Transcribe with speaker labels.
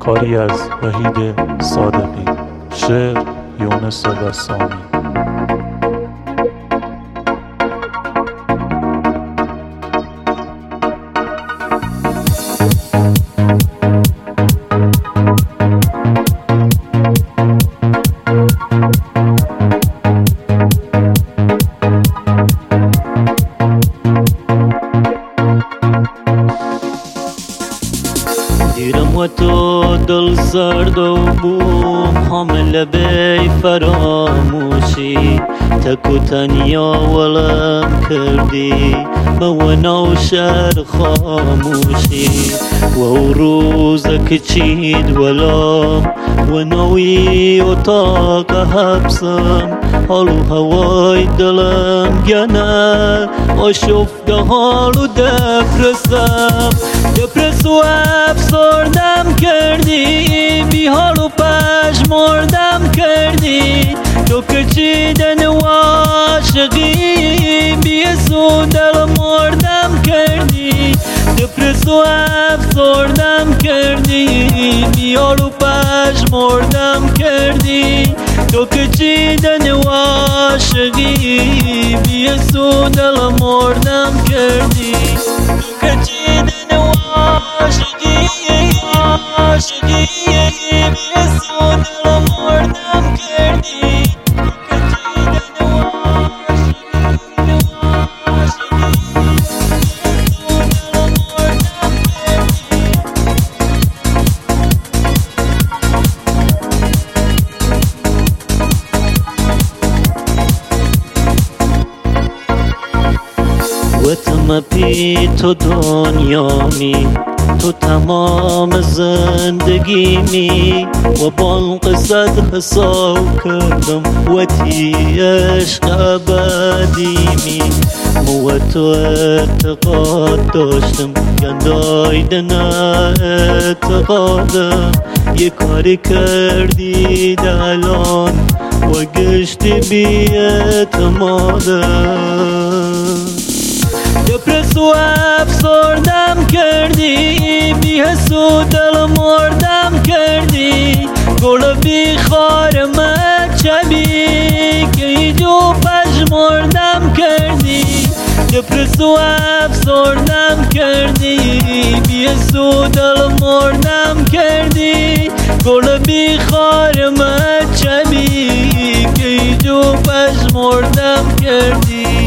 Speaker 1: کاری از وحید صادقی، شعر یونس بسامی.
Speaker 2: دیرم و تو دل سرد و بوم حامل بی فراموشی، تک و تنیا ولم کردی با نو شهر خاموشی. و روزك چید ولام و نوی اتاق حبسم، حالو هوای دلم گنه و شفت حالو دپرسم. دپرس و افسردم کردی، بی حال و پشمردم کردی. تو که چیدن و عاشقی، بی سو دل مردم کردی. دپرس و افسردم کردی، بی حال و پشمردم کردی. تو که چیدن و عاشقی، بی سو دل مردم کردی. تو که چیدن و عاشقی عاشقی، بی سو دل مردم کردی. و تم پی تو دنیامی، تو تمام زندگیمی. و با قصد حساب کردم و تی عشق ابدیمی. و تو اعتقاد داشتم گندایدن اعتقادم. یه کاری کردی الان و گشتی بی اعتمادم. دپرس و افسردم کردی، بی حس و دل مردم کردی. گل بی خارمت شبی که ایجو پشمردم کردی. دپرس و افسردم کردی، بی حس و دل مردم کردی. گل بی خارمت شبی که ایجو پشمردم کردی.